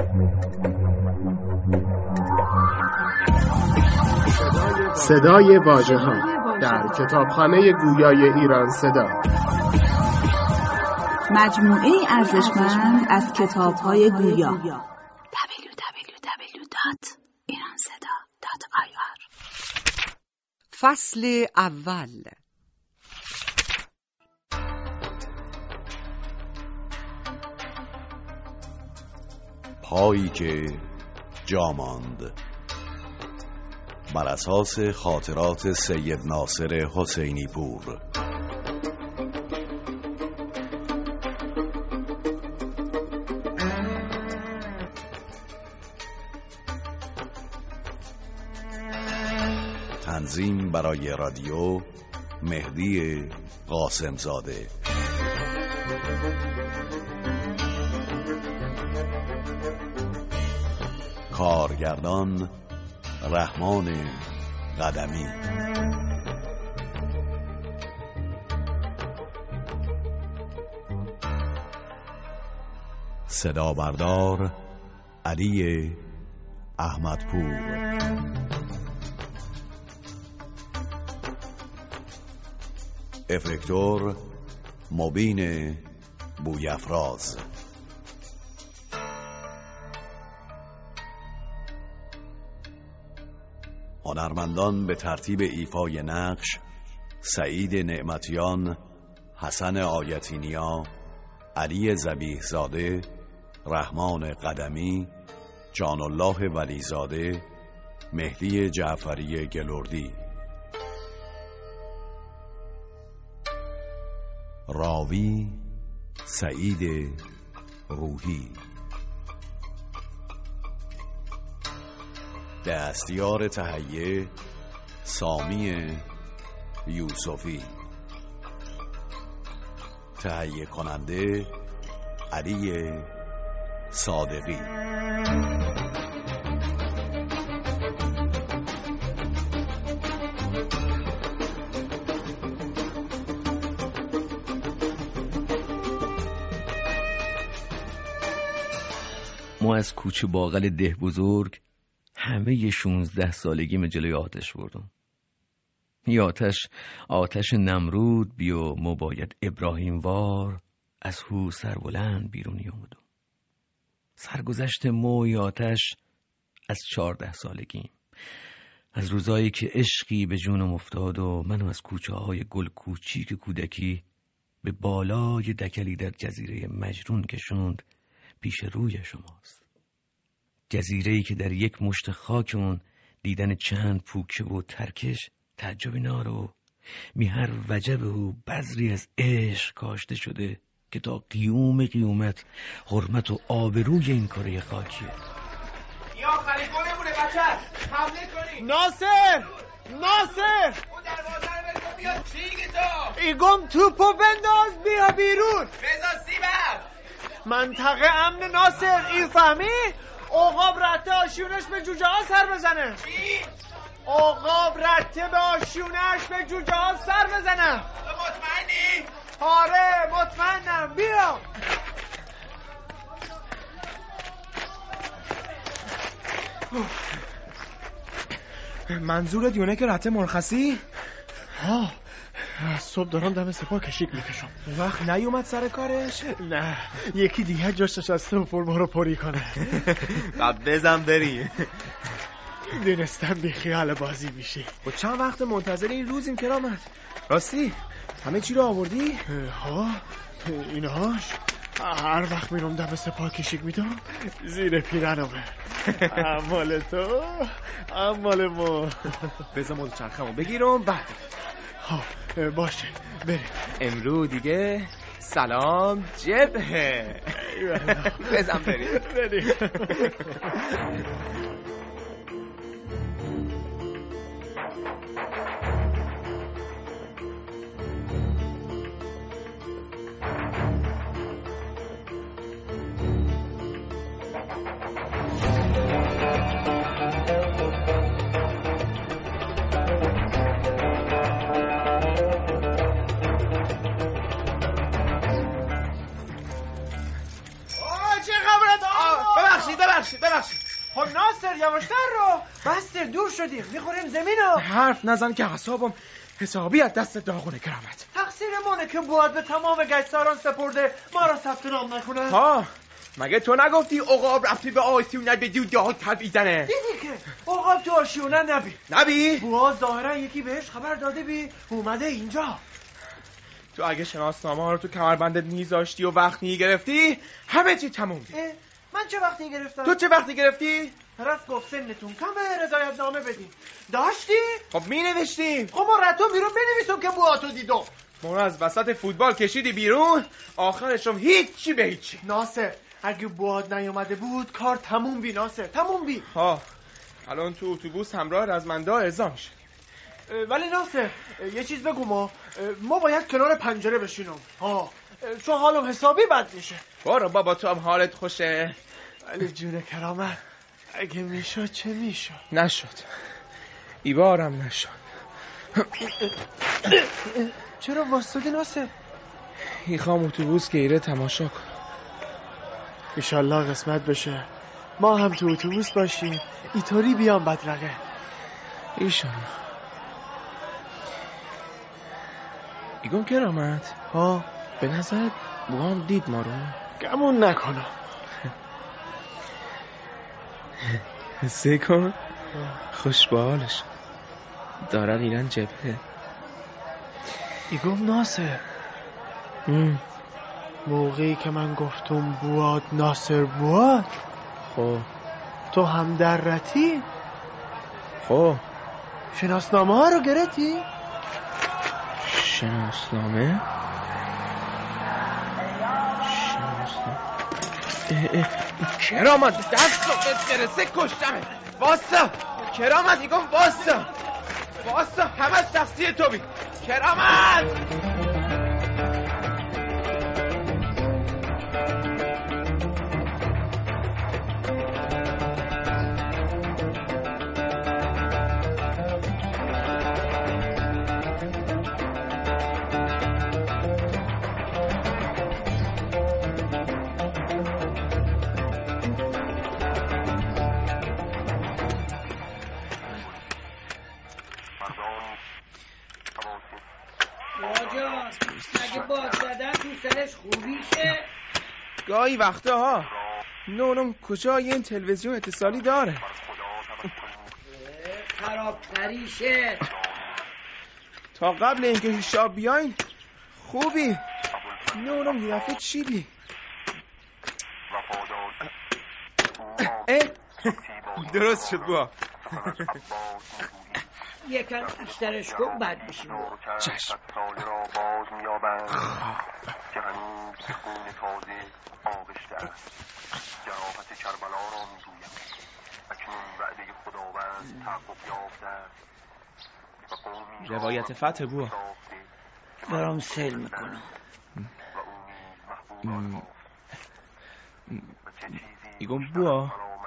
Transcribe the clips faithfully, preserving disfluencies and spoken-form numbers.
صدای واژه‌ها در کتابخانه گویای ایران صدا، مجموعه ارزشمند از کتاب‌های گویا. دبلیو دبلیو دبلیو دات ایران صدا دات آی آر. فصل اول. پایی که جا ماند، بر اساس خاطرات سید ناصر حسینی پور. تنظیم برای رادیو مهدی قاسمزاده. کارگردان رحمان قدمی. صدا بردار علی احمدپور. افکتور مبین بویفراز. هنرمندان به ترتیب ایفای نقش: سعید نعمتیان، حسن آیتینیا، علی ذبیح زاده، رحمان قدمی، جان الله ولیزاده، مهدی جعفری گلوردی. راوی سعید روحی. دستیار تهیه سامی یوسفی. تهیه کننده علی صادقی. ما از کوچه باغل ده بزرگ همه ی شونزده سالگیم جلوی آتش بردم. ی آتش آتش نمرود بیو مباید ابراهیم وار از هو سربلند بیرونی اومدم. سرگذشت موی آتش از چارده سالگیم، از روزایی که عشقی به جونم افتاد و منو از کوچه های گل کوچیک کودکی به بالای دکلی در جزیره مجنون کشوند پیش روی شماست. جزیره‌ای که در یک مشت خاک اون دیدن چند پوکه و ترکش تعجب نارو می هر وجب و بذری از عشق کاشته شده که تا قیوم قیومت حرمت و آبروی این کره خاکیه. یا خلیفه مونه بچه حمله کنی. ناصر ناصر اون دروازه رو بلکن بیاد. چی دیگه تو؟ ایگم توپو بنداز بیا بیرون. بزا سیبر منطقه امن. ناصر این فهمی؟ عقاب رته آشیونش به جوجه ها سر بزنه. چی؟ عقاب رته به آشیونش به جوجه ها سر بزنه. تو مطمئنی؟ آره مطمئنم. بیا منظورت یونه که رته مرخصی؟ ها از صبح دارم دم سپاه کشیک میکشم. وقت نیومد سر کارش؟ نه یکی دیگه جاش نشسته و فرما رو پری کنه. بعد بزن بری. دونستم بی خیال بازی میشی. و چند وقت منتظر این روزیم کرامت؟ راستی همه چی رو آوردی؟ ها اینهاش هر وقت میرم دم سپاه کشیک میدم زیر پیرنمه. امال تو امال ما. بذار مال چرخمو بگیرم بعد. ها باشه بریم. امرو دیگه سلام جبهه. بزن بریم بریم. ببخشید ببخشید. خب ناصر یواشتر رو. بس دور شدیم میخوریم زمینو. حرف نزن که اعصابم حسابی از دست داغونه کرامت. تقصیرمونه که بود به تمام گشتاران سپرده ما را ثبت نام نکنه. ها مگه تو نگفتی عقاب رفتی به آسیونه به دو داد تبیدنه؟ دیدی که عقاب تو آسیونه نبی نبی؟ بود ظاهرا یکی بهش خبر داده بی اومده اینجا. تو اگه شناسنامه ها رو تو کمربندت میذاشتی و وقت گرفتی همه چی تموم بود. من چه وقتی گرفتم؟ تو چه وقتی گرفتی؟ طرف گفت سنتون کمه رضایت نامه بدین. داشتی؟ خب می نوشتیم. خب ما رتو بیرون بنویسم که بواتو دیدم. ما رو از وسط فوتبال کشیدی بیرون آخرشم هیچی به هیچی. ناصر اگه بواد نیومده بود کار تموم بی ناصر تموم بی. ها الان تو اتوبوس همراه رزمنده اعزام شدیم. ولی ناصر یه چیز بگو ما ما باید کنار پنجره بشینم ها چون حالم حسابی بد میشه. برو بابا تو هم حالت خوشه. ولی جون کرامت اگه میشد چه میشد؟ نشد ایبارم نشد. چرا واسطی ناصر؟ میخوام اتوبوس گیره تماشا کن. ایشالله قسمت بشه ما هم تو اتوبوس باشیم اینطوری بیام بدرقه. ایشالله. ایگون کرامت ها به نظرت بوام دید ما رو؟ گمون نکنم. حسه کن خوش به حالش دارن ایران جبهه. ایگم ناصر موقعی که من گفتم بواد ناصر بواد خب تو هم درتی؟ خب شناسنامه ها رو گرفتی؟ شناسنامه؟ شناسنامه کرامت دست رو به درسه کشتمه. واسه کرامت ایگم واسه واسه همه شخصی تو بی کرامت. گاهی وقته ها نونم کجا یه این تلویزیون اتصالی داره خرابتریشه. تا قبل اینکه شاب بیاین خوبی نونم یه دفعه چیدی. درست شد با یکم بیشترش کن بعد بشیم. چشم. جراحت کربلا را میگویم اکنون وعده خداوند تحقق یافته. روایت فتح بو دارم سیل میکنم. ایگم بوا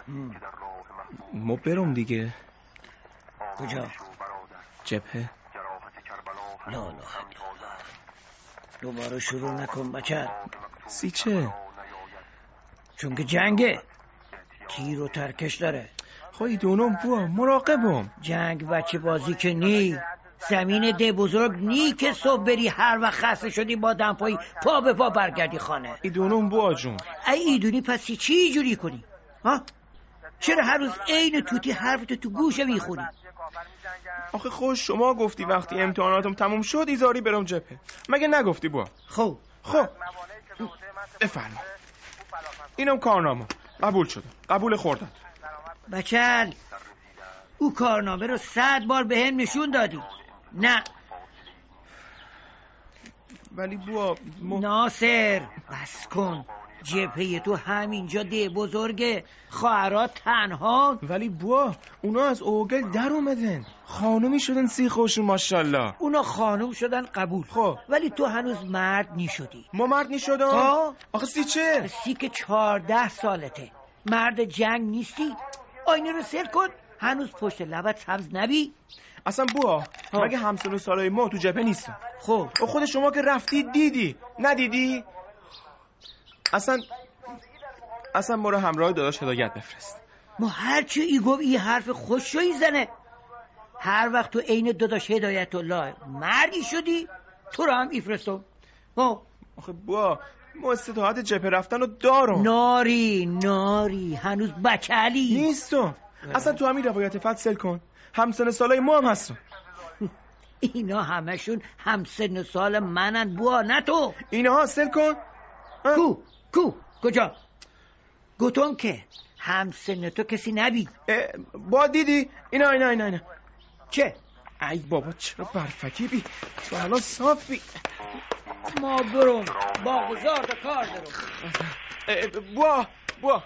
ما برم دیگه. کجا؟ جبهه. لا لا دوباره شروع نکن بچه. سی چه؟ چون که جنگه تیر و ترکش داره. خواهی دونم بوا مراقبم. جنگ بچه بازی که نی. زمین ده بزرگ نی که صبح بری هر وقت خسته شدی با دمپایی پا به پا برگردی خانه. ای دونم بوا جون. ای ایدونی پس چی جوری کنی؟ ها؟ چرا هر روز عین توتی حرفتو تو گوشه میخونی؟ آخه خوش شما گفتی وقتی امتحاناتم تموم شد ایزاری برم جبهه. مگه نگفتی بوا؟ خب خب بفرما اینم کارنامه قبول شده. قبول خوردم. بچل او کارنامه رو صد بار به هم نشون دادی. نه ولی بوا م... ناصر بس کن. جبهه تو همینجا ده بزرگه. خواهرات تنها. ولی بوا اونا از اوگل در اومدن خانومی شدن سی خوشون ماشالله. اونا خانوم شدن قبول. خب ولی تو هنوز مرد نیشدی. ما مرد نیشدم؟ ها؟ آخه سی چه؟ سی که چهارده سالته. مرد جنگ نیستی. آینه رو سر کن. هنوز پشت لبت سبز نبی؟ اصلا بوا مگه همسن و سالای ما تو جبهه نیستن؟ خب خود شما که رفتی دیدی ندیدی؟ اصلا اصلا برو همراه داداش هدایت بفرست. ما هرچی ای گفت این حرف خوشویی زنه. هر وقت تو عین داداش هدایت الله مردی شدی تو رو هم ایفرستم. آخه با ما استطاعت جبهه رفتن رو دارم. ناری ناری هنوز بچه‌لی نیستم. اصلا تو همین روایت فتح سل کن. همسن سالای ما هم هستم. اینا همشون همسن سال منن بوا، نه تو. اینا سل کن. کو کو کجا؟ گوتون که همسن تو کسی نبید. با دیدی اینا اینا اینا اینا چه؟ ای بابا چرا برفکی بی تو الان صافی. ما برم با گذار تا کار دارم. بوا بوا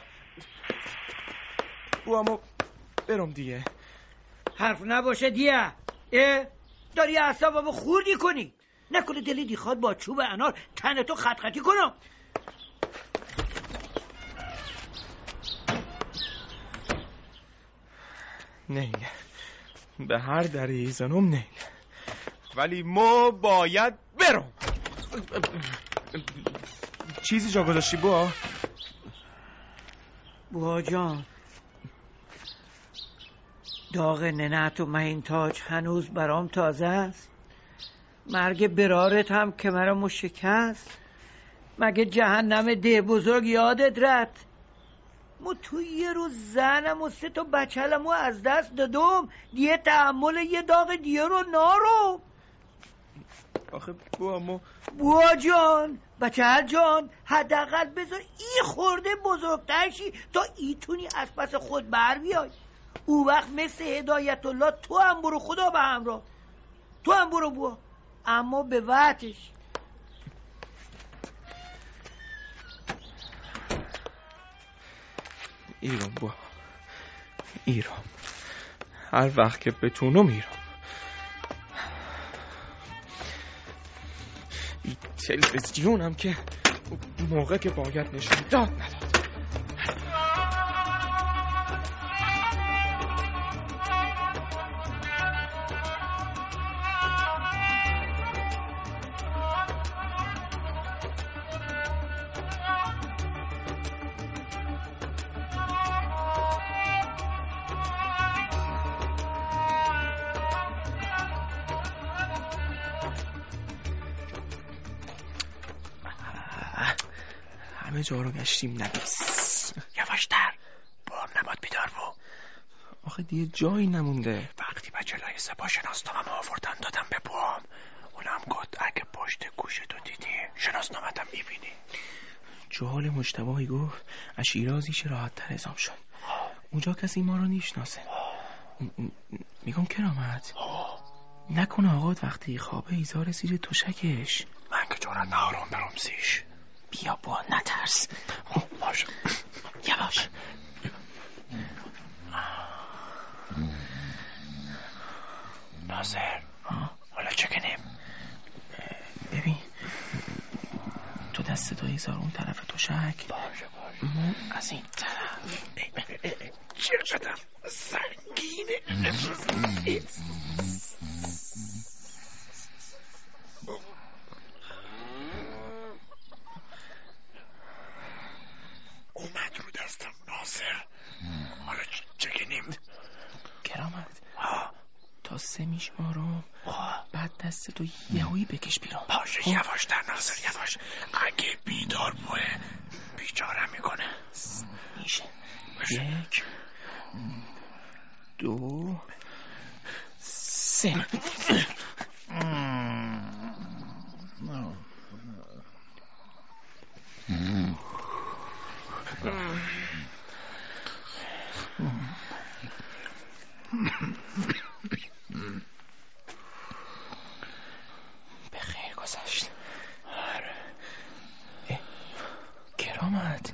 بوا ما برم دیگه. حرف نباشه دیگه. اه داری اعصابمو خوردی کنی. نکنه دلی دیخواد با چوب انار تن تو خط خطی کنم. نه به هر دری زنم نه، ولی ما باید برم. چیزی جا گذاشتی بوا؟ بوا جان داغ ننت و مهین تاج هنوز برام تازه است. مرگ برارت هم که مرامو شکست. مگه جهنم ده بزرگ یادت رد؟ مو تو یه روز زنم و سه تا بچه‌لمو از دست دادم دیگه تحمل یه داغ دیگه رو نارو. آخه بوا مو بوا جان بچه جان حداقل بذار این خورده بزرگتر شی تا ایتونی از پس خود بر بیای. او وقت مثل هدایت الله تو هم برو، خدا به همراه تو هم برو بوا، اما به وقتش. ایران با ایران هر وقت که بتونم ایران. این تلویزیون هم که موقع که باید نشون داد نداد. همه جا رو گشتیم نبیس. یواشتر بار نباد بیدار بو. آخه دیگه جایی نمونده. وقتی بچه لای سپاه شناسنامه آوردن دادم به بوام، اونم گفت اگه پشت گوشتو دیدی شناسنامه‌تم میبینی. جوال مجتبی گفت از شیرازیش راحت تر ازام شد. اونجا کسی ما رو نیشناسه. میگم کرامت نکنه آقاد وقتی خوابه ایزار زیر توشکش. من که جورت نهارم برم سیش. بیا با نترس. باش یواش. ناصر حالا چه کنیم؟ ببین تو دست تو ایزار اون طرف توشک، باشه باشه ما از این طرف. چقدر سنگینه. اومد رو دستم ناصر. حالا چه کنیم؟ کرامت تا سه میشمارم، بعد دست تو یهویی بکش بیرون. باشه یواش در ناصر یواش. اگه بیدار بوه بیچاره میکنه. میشه یک دو سه. به خیر گذشت. کرامت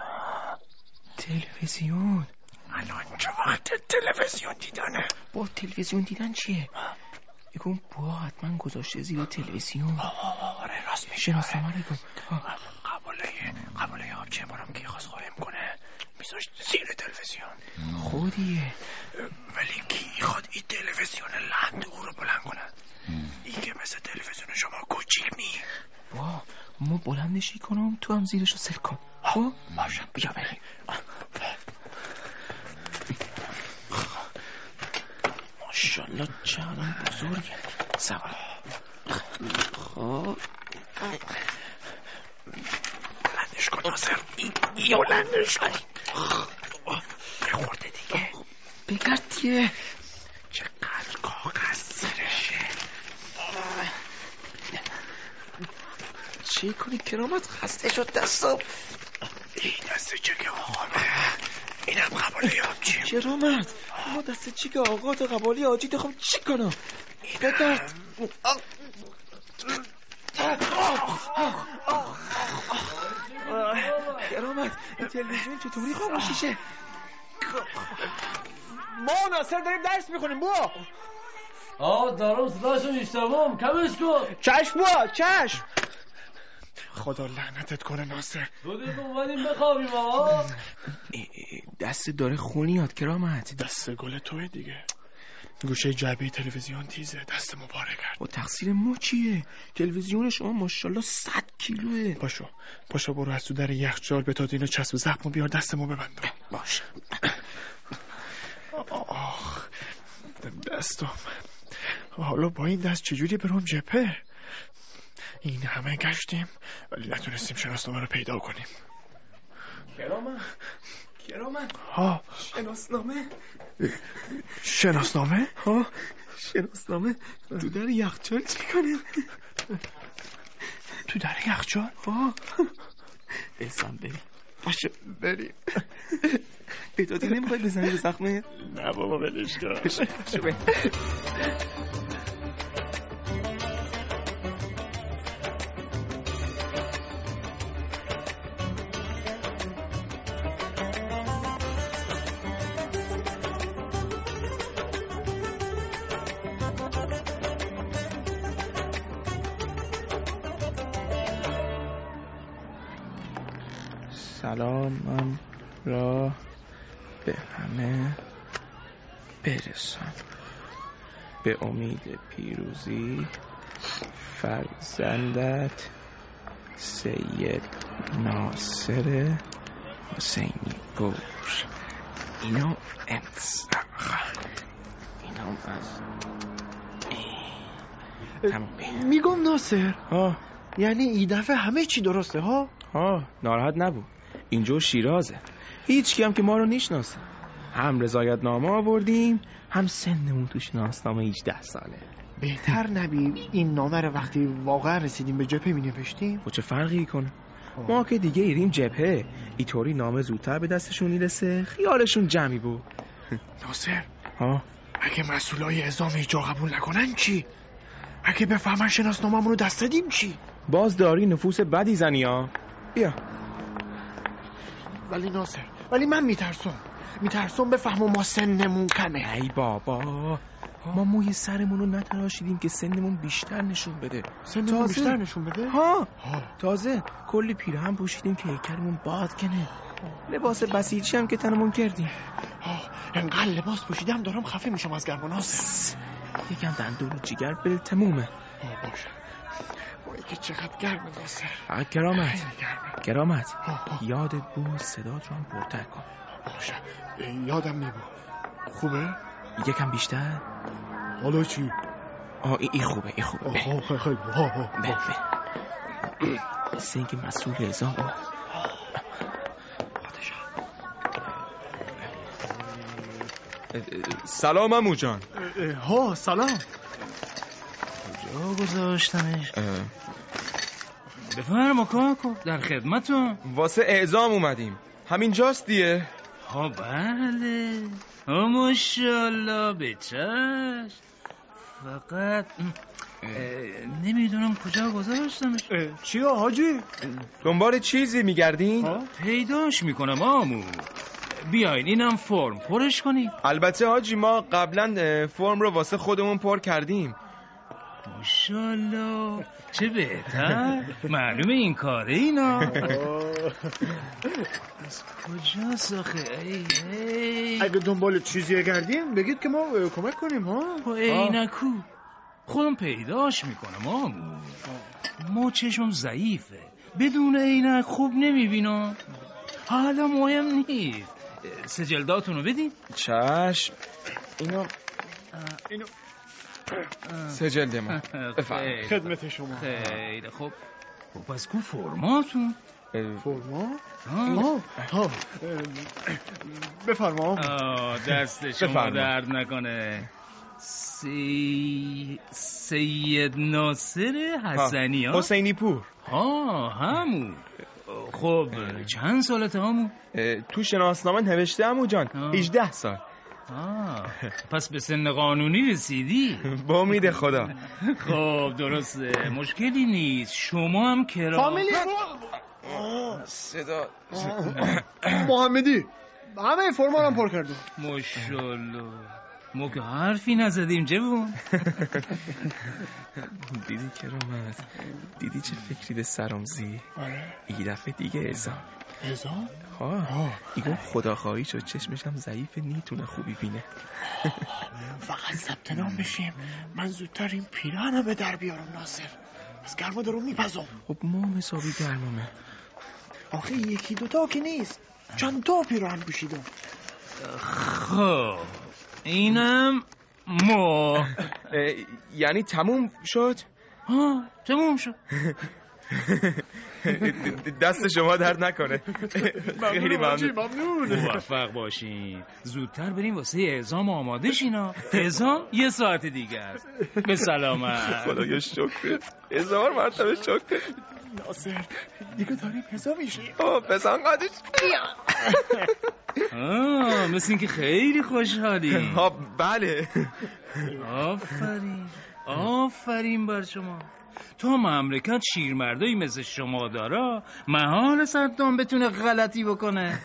تلویزیون. الان چه وقت تلویزیون دیدنه؟ با تلویزیون دیدن چیه؟ بگم بوا حتما گذاشته زیر تلویزیون. آره راست میشه. شناسنامه رو بگم. قبوله قبوله حاکم برام که خواست قایم کنه میذاشت زیر تلویزیون. خودیه ولی کی خواد این تلویزیون لند او رو بلند کند؟ این که مثل تلویزیون شما کوچیک نی. وا ما بلندشی کنم تو هم زیرشو سر کن. خب باشم بیا بریم. ماشاءالله چقدر بزرگه. سوار. خب بلندش کن ناصر. یا بلندش کن. بخورده دیگه. بگرد دیگه. چقدر کاغذ سرشه. چی کنی کرامت؟ خسته شد دستم. این دست چک آقامه. اینم قبالی آجی. کرامت ما دست چک آقا تا قبالی آجی تو خب چی کنم؟ بدرد. کرامت این تلویزیون چطوری خاموشیشه؟ ما ناصر داریم درس میخونیم بوا. آه دارم صداشو میشتمم. کمش کن. چشم بوا چشم. خدا لعنتت کنه ناصر. دو دقیقه اومدیم بخوابیم آقا. دست داره خونیات کرامت. دست گل توی دیگه. گوشه جعبه تلویزیون تیزه. دست مبارک کرد. و تقصیر ما چیه؟ تلویزیون شما ماشاءالله صد کیلوه. پاشو پاشو برو از تو در یخچال به تا اینو چسب زخمو بیار دستمو ببندم. باشه. آخ دستم. حالا با این دست چجوری برم جبهه؟ این همه گشتیم ولی نتونستیم شناسنامه رو پیدا کنیم. کرامت کرامت ها شناسنامه. شناسنامه؟ ها شناسنامه تو در یخچال چی کنیم؟ تو در یخچال؟ ها بسام بریم. باشه بریم. پیداتی نمیخوای بزنی به زخمه؟ نه بابا بلش کن. باشه بریم. سلامم را به همه برسان. به امید پیروزی فرزندت سید ناصر حسینی پور. اینو انسخ. اینو از میگم ناصر ها یعنی این دفعه همه چی درسته ها؟ ها ناراحت نبود. اینجا شیرازه. هیچ کی هم که ما رو نشناسه. هم رضایت نامه آوردیم هم سنمون تو شناسنامه هجده ساله. بهتر نبید این نامه رو وقتی واقعا رسیدیم به جبهه می نوشتیم؟ و چه فرقی کنه؟ ما که دیگه ایریم جبهه. اینطوری نامه زودتر به دستشون میرسه. خیالشون جمعی بود. ناصر ها اگه مسئولای اعزام ایجا قبول نکنن چی؟ اگه بفهمن شناسنامه‌مون رو دست دادیم چی؟ باز داری نفوس بدی زنی ها. بیا. ولی ناصر ولی من میترسم میترسم بفهمم ما سنمون کمه. ای بابا ما موی سرمون رو نتراشیدیم که سنمون بیشتر نشون بده. سنمون بیشتر نشون بده؟ ها, ها. تازه کلی پیراهن پوشیدیم که هیکلمون باد کنه. لباس بسیجی هم که تنمون کردیم. انقدر لباس پوشیدم دارم خفه میشم از گرم و ناصر. یکم دندون و جیگر بل تمومه. باشه وای که چقدر گرمه ناصر. کرامت کرامت یادت بود صدات رو هم پرتر کن. باشه یادم میبود. خوبه؟ یکم بیشتر. حالا چی؟ آه این خوبه این خوبه. خیلی خیلی خیلی مثل اینکه مسئول اعزام بود. سلام عمو جان. ها سلام. کجا گذاشتمش؟ بفرما کاکو در خدمتون. واسه اعزام اومدیم. همین جاست دیگه؟ ها بله. ها ماشاءالله بچش. فقط نمیدونم کجا گذاشتمش. چیا حاجی؟ دنبال چیزی میگردین؟ پیداش میکنم آمو. بیاین اینم فرم پرش کنیم. البته حاجی ما قبلا فرم رو واسه خودمون پر کردیم. ماشاءالله چه بهتر. معلومه این کاره اینا. از کجا ساخه ای ای. اگه دنبال چیزی گردیم بگید که ما کمک کنیم ها. اینکو خودم پیداش میکنم آمو. ما چشم ضعیفه بدون عینک خوب نمیبینم. حالا مهم نیست. سجلداتونو بدین. چشم. اینو اینو سجلد ما. خدمت شما. خیلی خوب. خب پس کو فرماتون؟ فرما؟ ها ها بفرما. دست شما درد نکنه. سی... سید ناصر حسنی ها؟ حسینی پور. ها همون. خب چند سالته همون؟ تو شناسنامه نوشته عمو جان هجده سال. آه. پس به سن قانونی رسیدی؟ با امید خدا. خب درسته، مشکلی نیست. شما هم کرا فامیلی صدا محمدی همه فرمان هم پر کردم. ماشاءالله. ما که حرفی نزدیم جوون. دیدی کرامت؟ دیدی چه فکری به سرم زی؟ آره. این دفعه دیگه اعزام اعزام؟ ها ایگو خداخواهی شد چشمشم ضعیف نیتونه خوبی بینه. فقط ثبت نام بشیم من زودتر این پیرهنو به در بیارم ناصر. از گرما درو میپزم. خب ما حسابی گرمامه. آخه یکی دوتا که نیست، چند تا پیرهن پوشیدم. خب اینم ما. یعنی تموم شد؟ ها تموم شد. دست شما درد نکنه. خیلی ممنون. موفق باشین. زودتر بریم واسه اعزام آماده شینا. اعزام یه ساعت دیگه است. به سلامت. خدایا شکر. هزار مرتبه شکر. ناصر دیگه داریم حساب میشیم. آه بزن قدش. آه مثل این که خیلی خوشحالی. ها بله. آفرین آفرین بر شما. تا مملکت شیرمردایی مثل شما داره محال صدام بتونه غلطی بکنه.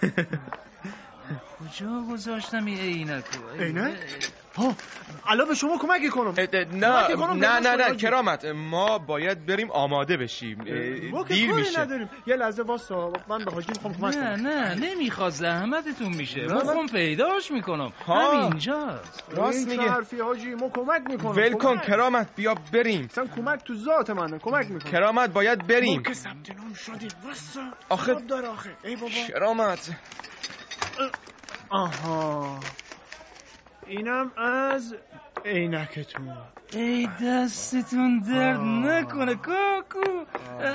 کجا گذاشتم این عینکو؟ عینک؟ ها الان به شما کمک کنم. نه نه نه نه کرامت ما باید بریم آماده بشیم. دیر میشه. نداریم. یه لحظه واسا من به حاجی میخوام کمک کنم. نه نه نمیخواد زحمتتون میشه. من پیداش میکنم. همینجاست. راست میگه. حرفی حاجی ما کمک میکنم. ول کن کرامت بیا بریم. مثلا کمک تو ذات منه. کمک میکنم. کرامت باید بریم. ما که ثبت نام شدیم. واسا. آخه داره آخه. ای بابا. کرامت. آها اینم از عینکتون. ای دستتون درد نکنه کاکو.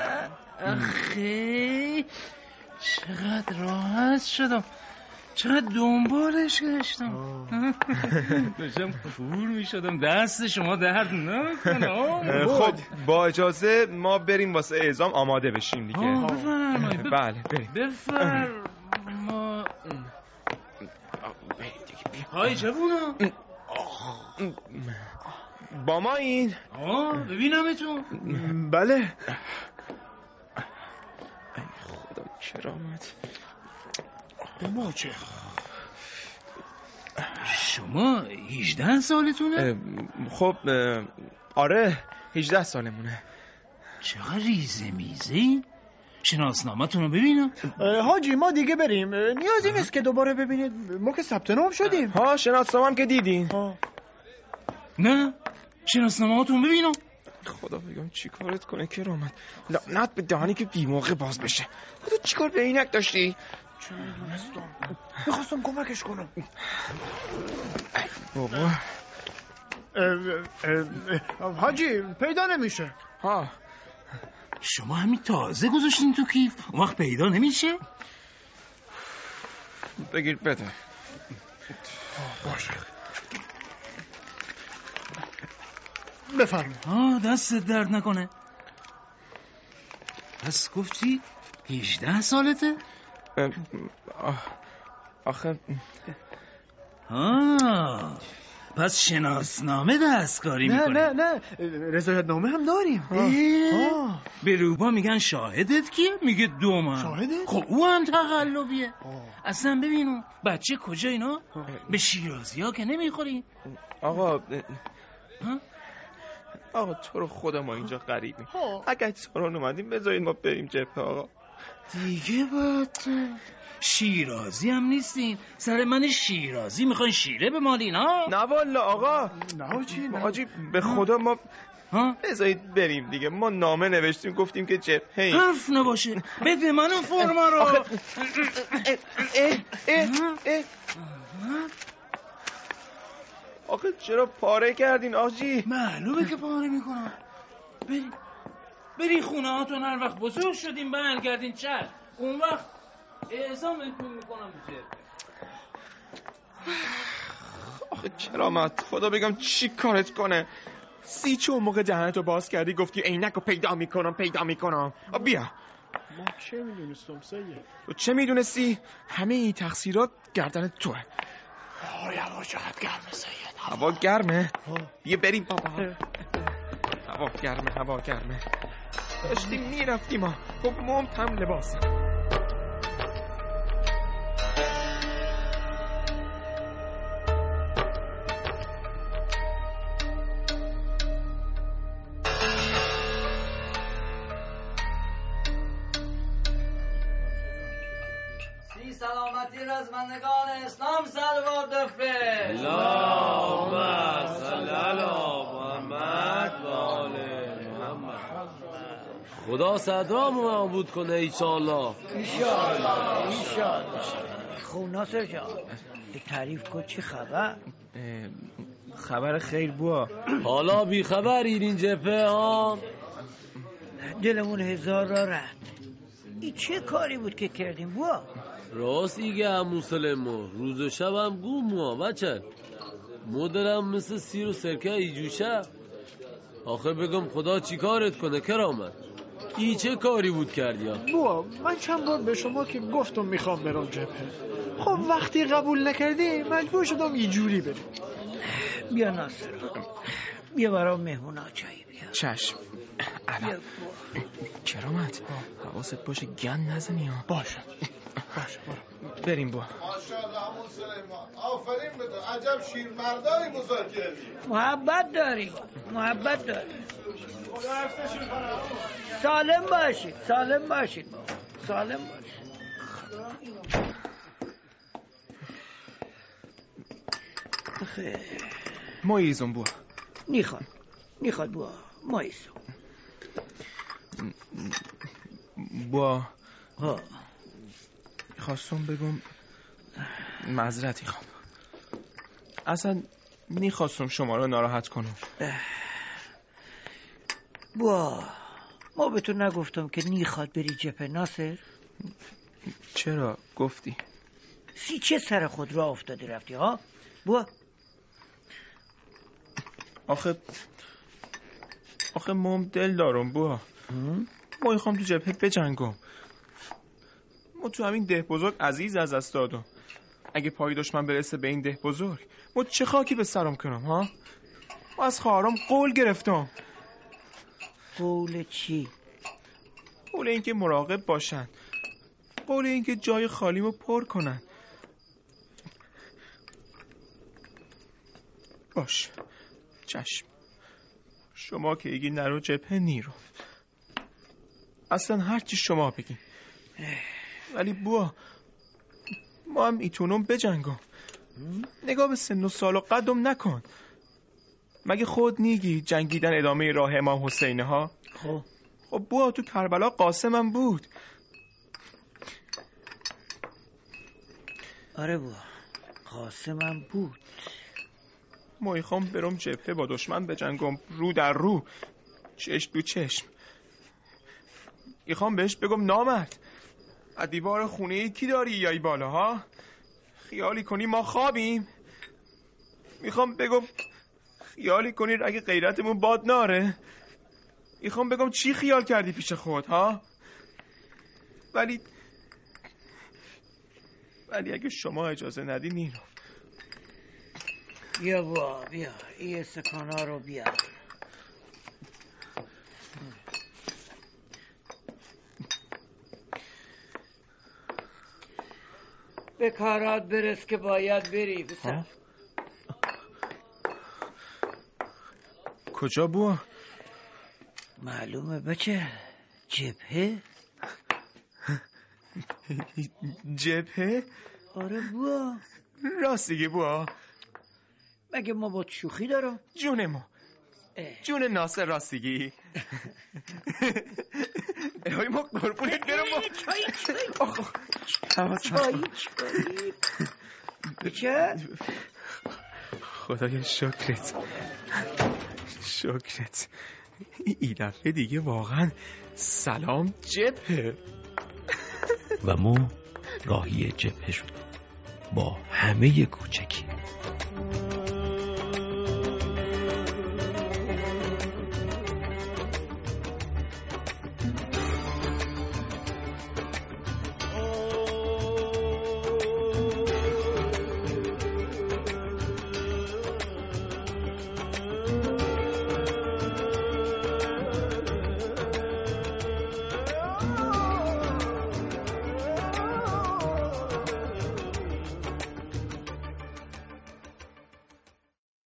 آخه چقدر راحت شدم. چقدر دنبالش گشتم. داشتم کور می شدم. دست شما درد نکنه. خب با اجازه ما بریم واسه اعزام آماده بشیم دیگه. بفرمایید. بله بریم. بفرمایید. های جوونا با ما این آه ببینمتون. بله. ای خدا کرامت. به ما چه؟ شما هجده سالتونه؟ خب آره هجده سالمونه. چقدر ریزه میزی؟ شناسنامتون رو ببینم. حاجی ما دیگه بریم. نیازی نیست که دوباره ببینید. ما که ثبت نام شدیم. ها شناسنامه که دیدین. ها. نه شناسنامه‌هاتون ببینم. خدا بگم چی کارت کنه کرامت. لعنت به دهانی که بی موقع باز بشه. خدا چی کار به عینک داشتی؟ چه می‌دونستم. می‌خواستم کمکش کنم. بابا حاجی پیدا نمیشه. ها شما همین تازه گذاشتین تو کیف اون وقت پیدا نمیشه؟ بگیر بده. باشه بفرما. آه دستت درد نکنه. پس گفتی هجده سالته؟ آخه آه پس شناسنامه دستکاری نه میکنه. نه نه رضایت نامه هم داریم. آه. به روبا میگن شاهدت کیه؟ میگه دومم. شاهدت؟ خب او هم تقلبیه. اصلا ببینو بچه کجا اینا؟ به شیرازی ها که نمیخوریم. آقا آقا تو رو خدا ما اینجا غریبیم. اگه سالان اومدیم بذارید ما بریم جبهه. آقا دیگه باید شیرازی هم نیستین. سر من شیرازی میخواین شیره به مالین ها؟ نه والا آقا. نه چی؟ حاجی به خدا ما ها؟ بذارید بریم دیگه. ما نامه نوشتیم گفتیم که جبهه. حرف نباشه. بده منم فرما رو. آخه اه اه اه آخه چرا پاره کردین آجی؟ معلومه که پاره میکنم. بریم بریم خونه هاتون، هر وقت بزرگ شدیم برگردین چشم، اون وقت اعزامتون میکنم بجه. آخه کرامت خدا بگم چی کارت کنه؟ سی چه اون موقع دهنتو باز کردی گفتی عینکو پیدا میکنم پیدا میکنم. بیا. ما چه میدونستم سید؟ تو چه میدونستی؟ همه این تقصیرات گردن توه. آه هوا چقدر گرمه سید. هوا گرمه؟ بیا بریم بابا. هوا گرمه هوا گرمه. داشتیم میرفتیم ها. خب ممت هم لباس. سلامتی رزمندگان اسلام صلوات دفه اللهم صل علی محمد و آل محمد. خدا صدامو معبود کنه ایشالله ایشالله ایشالله. خب ناصر جان تعریف کن چی خبر؟ خبر خیر بوا. حالا بی خبرین این جبهه ها؟ دلمون هزار را رد. این چه کاری بود که کردیم بوا؟ راست ایگه همون سلمو روز و شب هم گوم موا بچه مدرم مثل سیر و سرکه ایجوشه. آخه بگم خدا چی کارت کنه کرامت؟ ای چه کاری بود کردی ها؟ بوا من چند بار به شما که گفتم میخوام برم جبهه، خب وقتی قبول نکردی مجبور شدم اینجوری بریم. بیا ناصر بیا برام مهمون آچایی بیا. چشم. الان کرامت حواست باشه گند نزنی ها. باشه باشه بریم با. ماشاءالله همون سلیمان آفرین بده. عجب شیرمردانی بزرگ کردی. محبت داریم محبت داریم. سالم باشید سالم باشید سالم باشید. خیلی ماییزم بوا. نیخواد نیخواد بوا ماییزم بوا. ها خواستم بگم معذرتی خوام. اصلا نیخواستم شما رو ناراحت کنم. بوا ما به تو نگفتم که نیخواد بری جبهه ناصر؟ چرا گفتی؟ سی چه سر خود را افتادی رفتی ها؟ بوا آخه آخه مام دل دارم بوا. ما میخوام تو جبهه بجنگم. ما تو همین ده بزرگ عزیز از دست دادم. اگه پای دشمن برسه به این ده بزرگ ما چه خاکی به سرم کنم ها؟ ما از خواهرام قول گرفتم. قول چی؟ قول اینکه مراقب باشن، قول اینکه جای خالیمو پر کنن. باش چشم. شما که ایگی نرو جبهه نیرو. اصلا هرچی شما بگین. ولی بوا ما هم ایتونم بجنگم. نگاه به سن و سال و قدم نکن. مگه خود نیگی جنگیدن ادامه راه امام حسینه ها؟ خب خب بوا تو کربلا قاسمم بود. آره بوا قاسمم بود. ما میخوام برم جبهه با دشمن بجنگم رو در رو چشم تو چشم. میخوام بهش بگم نامرد از دیوار خونه کی داری یای بالا ها؟ خیالی کنی ما خوابیم؟ میخوام بگم خیالی کنی اگه غیرتمون باد ناره؟ میخوام بگم چی خیال کردی پیش خود ها؟ ولی ولی اگه شما اجازه ندی نیرو. بیا با بیا این سکانا رو بیا. به کارات برس که باید بری بسر. کجا بوا؟ معلومه بچه جبهه. جبهه؟ آره بوا. راست دیگه بوا. مگه ما با شوخی دارم؟ جون ما جون ناصر راستگی. ای ما قربونت برم. چای چای چای چه؟ خدایا شکرت شکرت. این دفعه دیگه واقعا سلام جبهه. و ما راهی جبهه شدیم با همه کوچکی.